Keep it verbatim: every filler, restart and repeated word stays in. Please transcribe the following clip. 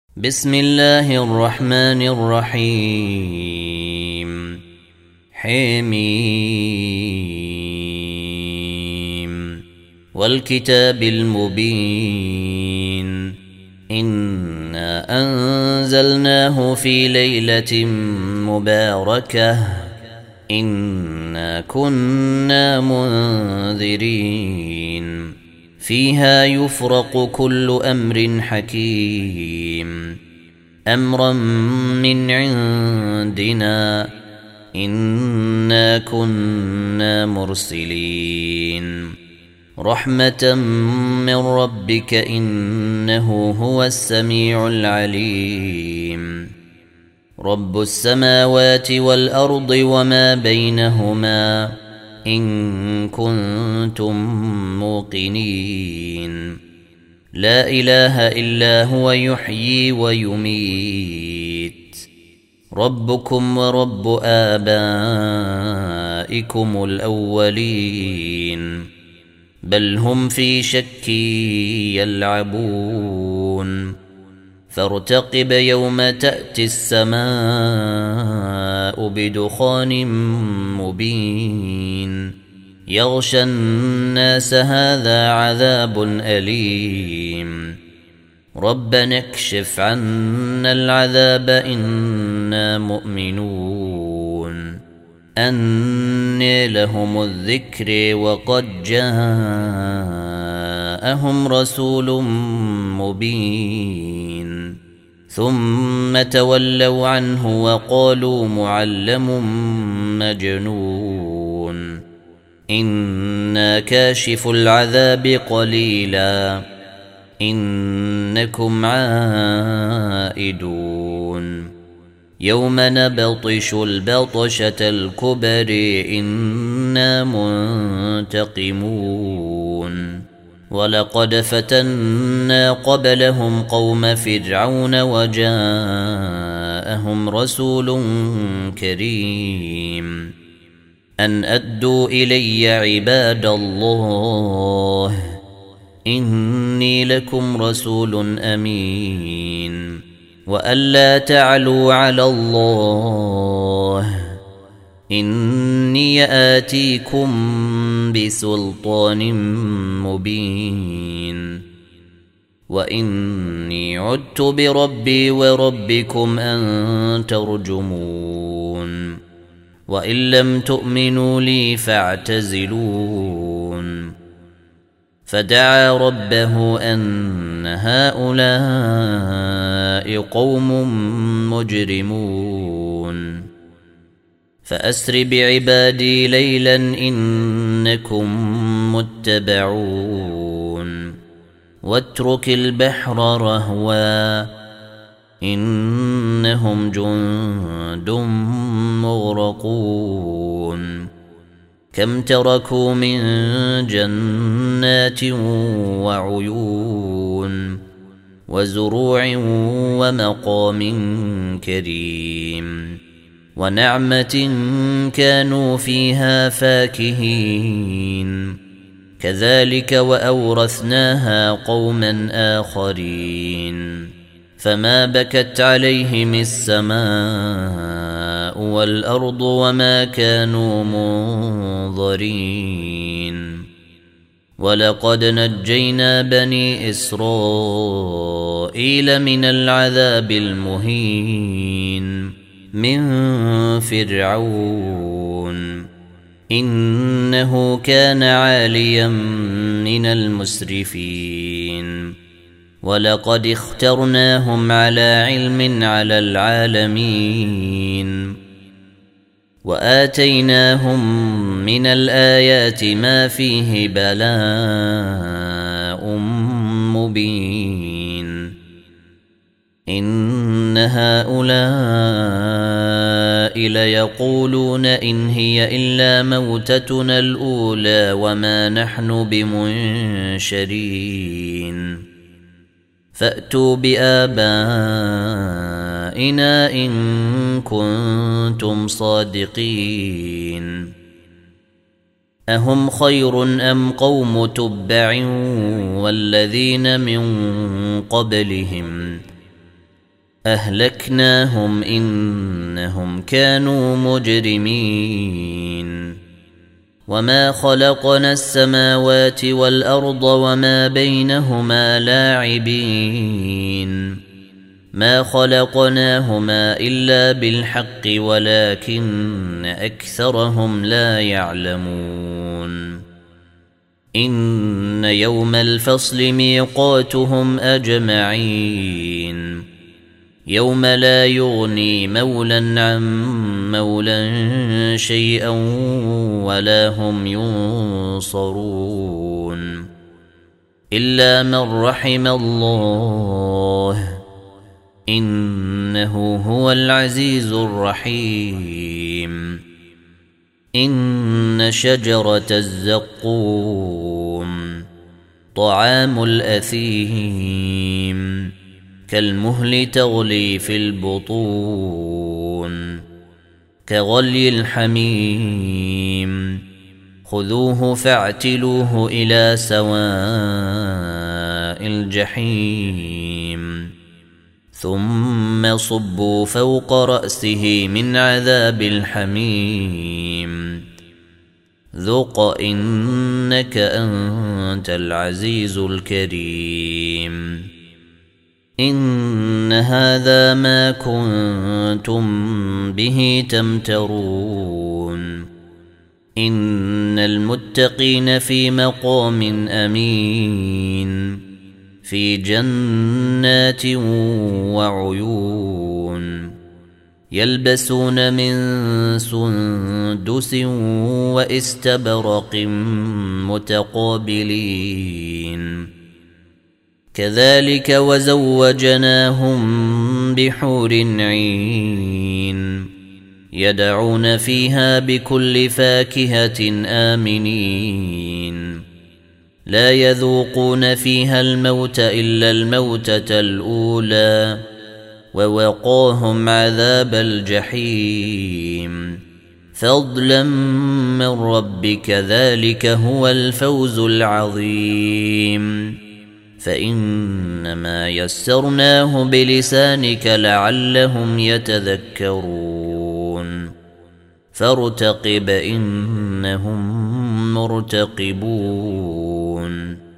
بسم الله الرحمن الرحيم حميم والكتاب المبين إنا أنزلناه في ليلة مباركة إنا كنا منذرين فيها يفرق كل أمر حكيم أمرا من عندنا إنا كنا مرسلين رحمة من ربك إنه هو السميع العليم رب السماوات والأرض وما بينهما إن كنتم موقنين لا إله إلا هو يحيي ويميت ربكم ورب آبائكم الأولين بل هم في شك يلعبون فارتقب يوم تأتي السماء بدخان مبين يغشى الناس هذا عذاب أليم ربنا اكشف عنا العذاب إنا مؤمنون أنى لهم الذكر وقد جاءهم رسول مبين ثم تولوا عنه وقالوا معلم مجنون إنا كاشف العذاب قليلا إنكم عائدون يوم نبطش البطشة الكبر إنا منتقمون ولقد فتنا قبلهم قوم فرعون وجاءهم رسول كريم أن أدوا إلي عباد الله إني لكم رسول أمين وألا تعلوا على الله إني آتيكم بسلطان مبين وإني عدت بربي وربكم أن ترجمون وإن لم تؤمنوا لي فاعتزلون فدعا ربه أن هؤلاء قوم مجرمون فأسر بعبادي ليلا إنكم متبعون واترك البحر رهوا إنهم جند مغرقون كم تركوا من جنات وعيون وزروع ومقام كريم ونعمة كانوا فيها فاكهين كذلك وأورثناها قوما آخرين فما بكت عليهم السماء والأرض وما كانوا منظرين ولقد نجينا بني إسرائيل من العذاب المهين من فرعون إنه كان عاليا من المسرفين ولقد اخترناهم على علم على العالمين وآتيناهم من الآيات ما فيه بلاء مبين إن هؤلاء ليقولون إن هي إلا موتتنا الأولى وما نحن بمنشرين فأتوا بآبائنا إن كنتم صادقين أهم خير أم قوم تبع والذين من قبلهم أهلكناهم إنهم كانوا مجرمين وما خلقنا السماوات والأرض وما بينهما لاعبين ما خلقناهما إلا بالحق ولكن أكثرهم لا يعلمون إن يوم الفصل ميقاتهم أجمعين يوم لا يغني مولى عن مولى شيئا ولا هم ينصرون إلا من رحم الله إنه هو العزيز الرحيم إن شجرة الزقوم طعام الأثيم كالمهل تغلي في البطون كغلي الحميم خذوه فاعتلوه إلى سواء الجحيم ثم صبوا فوق رأسه من عذاب الحميم ذق إنك أنت العزيز الكريم إن هذا ما كنتم به تمترون إن المتقين في مقام أمين في جنات وعيون يلبسون من سندس واستبرق متقابلين كذلك وزوجناهم بحور عين يدعون فيها بكل فاكهة آمنين لا يذوقون فيها الموت إلا الموتة الأولى ووقاهم عذاب الجحيم فضلا من ربك ذلك هو الفوز العظيم فإنما يسرناه بلسانك لعلهم يتذكرون فارتقب إنهم مرتقبون